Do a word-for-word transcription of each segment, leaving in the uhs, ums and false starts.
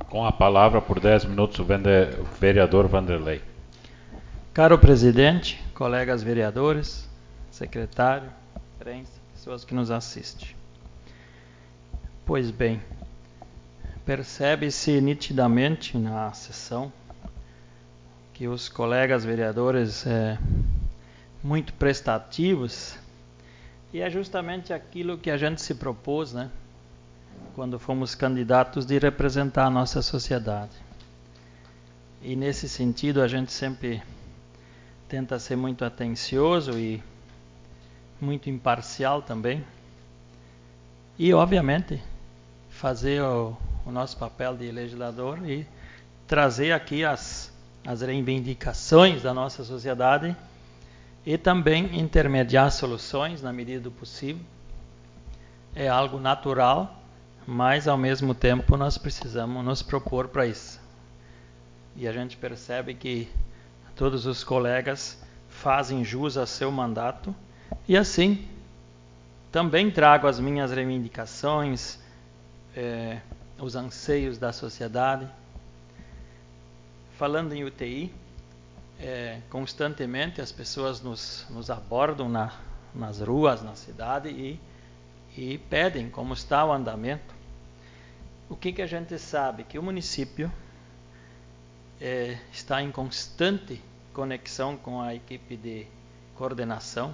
com a palavra por dez minutos o vereador Vanderlei. Caro presidente, colegas vereadores, secretário, imprensa, pessoas que nos assistem. Pois bem, percebe-se nitidamente na sessão que os colegas vereadores é, muito prestativos, e é justamente aquilo que a gente se propôs, né, quando fomos candidatos, de representar a nossa sociedade. E nesse sentido a gente sempre tenta ser muito atencioso e muito imparcial também. E, obviamente, fazer o, o nosso papel de legislador e trazer aqui as, as reivindicações da nossa sociedade e também intermediar soluções na medida do possível. É algo natural, mas ao mesmo tempo nós precisamos nos propor para isso. E a gente percebe que todos os colegas fazem jus a seu mandato e assim também trago as minhas reivindicações, eh, os anseios da sociedade. Falando em U T I, eh, constantemente as pessoas nos, nos abordam na, nas ruas, na cidade e, e pedem como está o andamento. O que, que a gente sabe? Que o município eh, está em constante conexão com a equipe de coordenação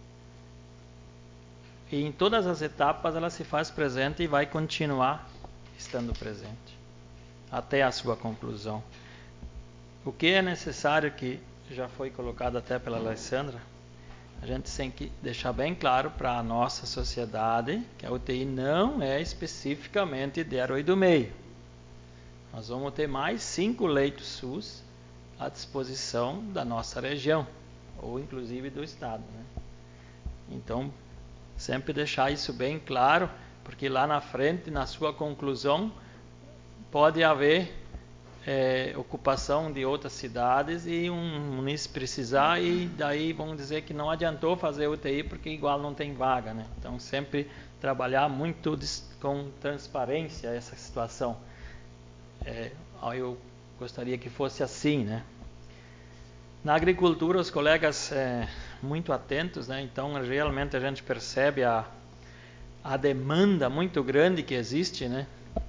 e em todas as etapas ela se faz presente e vai continuar estando presente até a sua conclusão. O que é necessário, que já foi colocado até pela Alessandra, a gente tem que deixar bem claro para a nossa sociedade que a U T I não é especificamente de Aroí do Meio. Nós vamos ter mais cinco leitos SUS à disposição da nossa região, ou inclusive do estado, né? Então, sempre deixar isso bem claro, porque lá na frente, na sua conclusão, pode haver é, ocupação de outras cidades e um município precisar, e daí vão dizer que não adiantou fazer U T I porque igual não tem vaga, né? Então, sempre trabalhar muito com transparência essa situação. É, eu gostaria que fosse assim, né? Na agricultura, os colegas é, muito atentos, né? Então realmente a gente percebe a, a demanda muito grande que existe, né?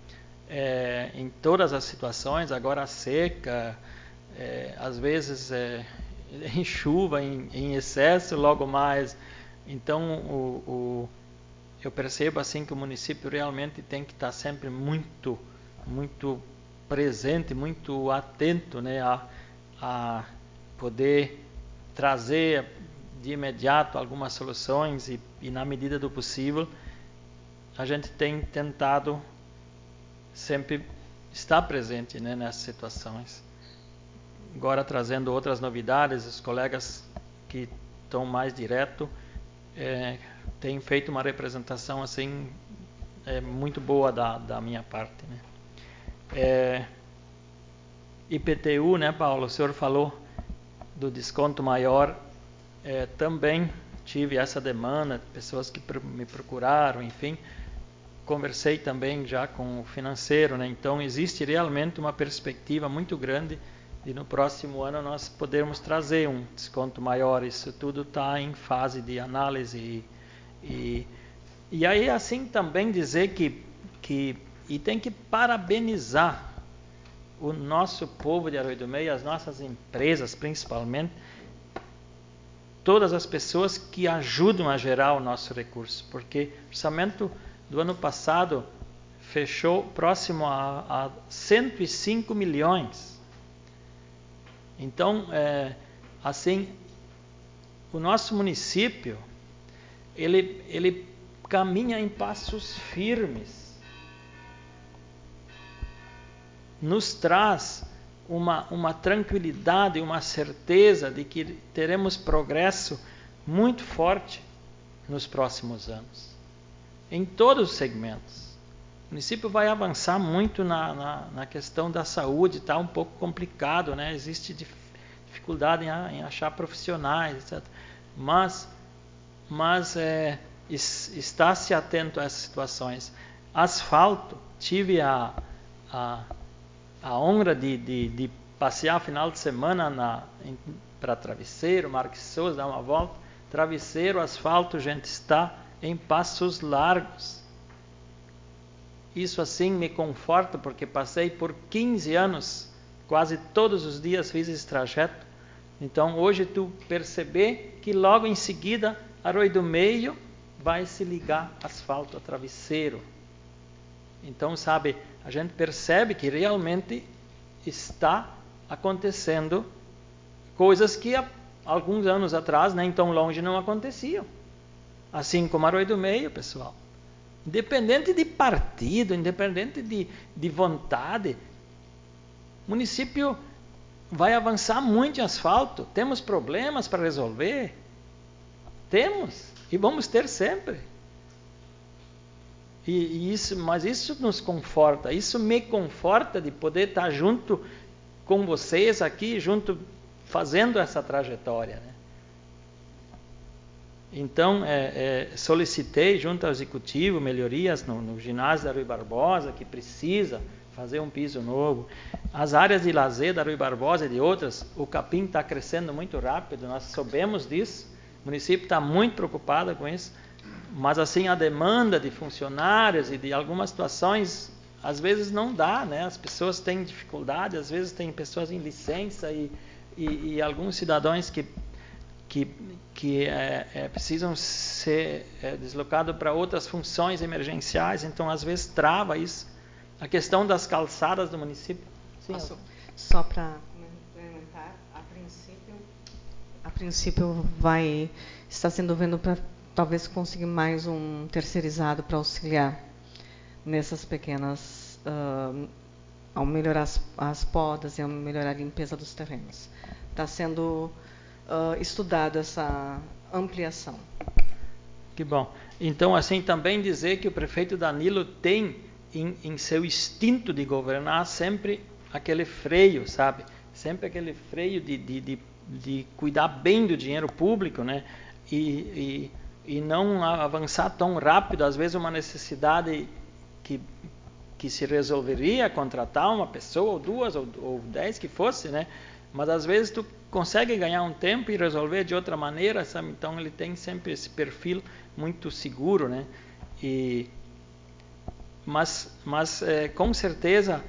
É, em todas as situações, agora a seca, é, às vezes é, em chuva, em, em excesso, logo mais. Então o, o, eu percebo assim que o município realmente tem que estar sempre muito, muito presente, muito atento, né, a, a poder trazer de imediato algumas soluções e, e na medida do possível a gente tem tentado sempre estar presente, né, nessas situações. Agora trazendo outras novidades, os colegas que estão mais direto é, têm feito uma representação assim é, muito boa da, da minha parte, né. É, I P T U, né, Paulo? O senhor falou do desconto maior. É, também tive essa demanda, pessoas que me procuraram, enfim. Conversei também já com o financeiro, né? Então existe realmente uma perspectiva muito grande de no próximo ano nós podermos trazer um desconto maior. Isso tudo está em fase de análise. E, e, e aí assim também dizer que, que e tem que parabenizar o nosso povo de Aroí do Meio, as nossas empresas principalmente, todas as pessoas que ajudam a gerar o nosso recurso, porque o orçamento do ano passado fechou próximo a, a cento e cinco milhões. Então, é, assim, o nosso município, ele, ele caminha em passos firmes, nos traz uma, uma tranquilidade, uma certeza de que teremos progresso muito forte nos próximos anos, em todos os segmentos. O município vai avançar muito na, na, na questão da saúde, está um pouco complicado, né? Existe dificuldade em, em achar profissionais, etcétera. Mas, mas é, está se atento a essas situações. Asfalto, tive a, a a honra de, de, de passear final de semana para Travesseiro, Marques Souza, dar uma volta. Travesseiro, asfalto, gente, está em passos largos. Isso assim me conforta, porque passei por quinze anos, quase todos os dias fiz esse trajeto. Então hoje tu perceber que logo em seguida Arroio do Meio vai se ligar asfalto a Travesseiro. Então, sabe, a gente percebe que realmente está acontecendo coisas que há alguns anos atrás, nem tão longe, não aconteciam. Assim como Arroio do Meio, pessoal. Independente de partido, independente de, de vontade, o município vai avançar muito em asfalto. Temos problemas para resolver? Temos, e vamos ter sempre. E, e isso, mas isso nos conforta, isso me conforta de poder estar junto com vocês aqui, junto, fazendo essa trajetória, né? Então, é, é, solicitei junto ao executivo melhorias no, no ginásio da Rui Barbosa, que precisa fazer um piso novo. As áreas de lazer da Rui Barbosa e de outras, o capim está crescendo muito rápido, nós soubemos disso, o município está muito preocupado com isso, mas assim a demanda de funcionários e de algumas situações, às vezes não dá, né? As pessoas têm dificuldade, às vezes tem pessoas em licença e, e, e alguns cidadãos que que, que é, é, precisam ser é, deslocados para outras funções emergenciais, então às vezes trava isso. A questão das calçadas do município. Sim, Posso, só para complementar, a princípio, a princípio vai está sendo vendo para talvez conseguir mais um terceirizado para auxiliar nessas pequenas, uh, ao melhorar as, as podas e ao melhorar a limpeza dos terrenos. Está sendo Uh, estudado essa ampliação. Que bom. Então, assim, também dizer que o prefeito Danilo tem em, em seu instinto de governar sempre aquele freio, sabe? Sempre aquele freio de, de, de, de cuidar bem do dinheiro público, né? E, e, e não avançar tão rápido. Às vezes uma necessidade que, que se resolveria contratar uma pessoa, ou duas, ou, ou dez que fosse, né? Mas às vezes tu consegue ganhar um tempo e resolver de outra maneira, sabe? Então ele tem sempre esse perfil muito seguro, né? E, mas mas é, com certeza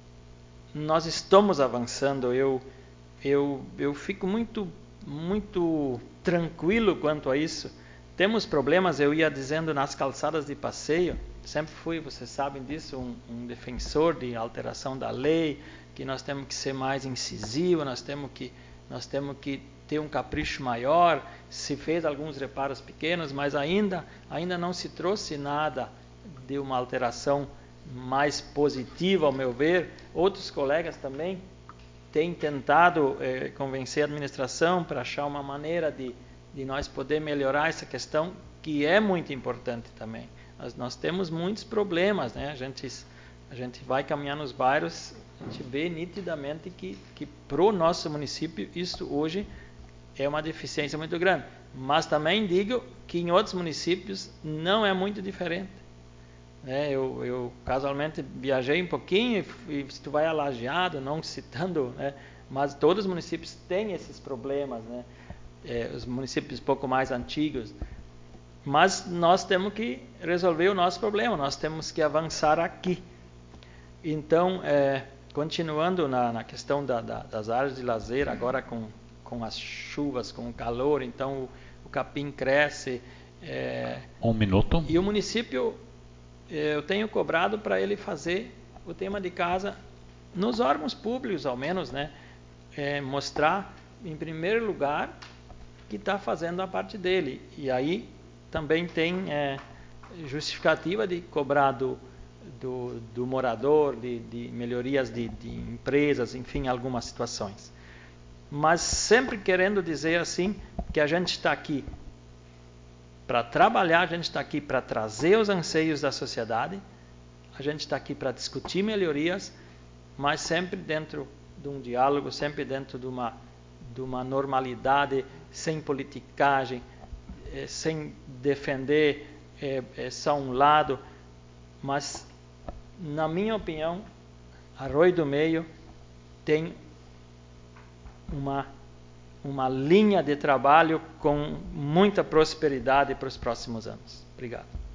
nós estamos avançando. Eu, eu, eu fico muito, muito tranquilo quanto a isso. Temos problemas, eu ia dizendo, nas calçadas de passeio. Sempre fui, vocês sabem disso, um, um defensor de alteração da lei, que nós temos que ser mais incisivo, nós temos que, nós temos que ter um capricho maior. Se fez alguns reparos pequenos, mas ainda, ainda não se trouxe nada de uma alteração mais positiva, ao meu ver. Outros colegas também têm tentado eh, convencer a administração para achar uma maneira de, de nós poder melhorar essa questão, que é muito importante também. Nós, nós temos muitos problemas, né? A gente, a gente vai caminhar nos bairros, a gente vê nitidamente que, que para o nosso município isso hoje é uma deficiência muito grande. Mas também digo que em outros municípios não é muito diferente. É, eu, eu casualmente viajei um pouquinho e, e se tu vai a Lajeado, não citando, né, mas todos os municípios têm esses problemas, né, é, os municípios um pouco mais antigos. Mas nós temos que resolver o nosso problema, nós temos que avançar aqui. Então, é, continuando na, na questão da, da, das áreas de lazer, agora com, com as chuvas, com o calor, então o, o capim cresce. É, um minuto. E o município, eu tenho cobrado para ele fazer o tema de casa nos órgãos públicos, ao menos, né? É, mostrar, em primeiro lugar, que está fazendo a parte dele. E aí também tem é, justificativa de cobrar do, do, do morador, de, de melhorias de, de empresas, enfim, algumas situações. Mas sempre querendo dizer assim, que a gente está aqui para trabalhar, a gente está aqui para trazer os anseios da sociedade, a gente está aqui para discutir melhorias, mas sempre dentro de um diálogo, sempre dentro de uma, de uma normalidade, sem politicagem, é, sem defender é, é, só um lado. Mas, na minha opinião, Arroio do Meio tem uma, uma linha de trabalho com muita prosperidade para os próximos anos. Obrigado.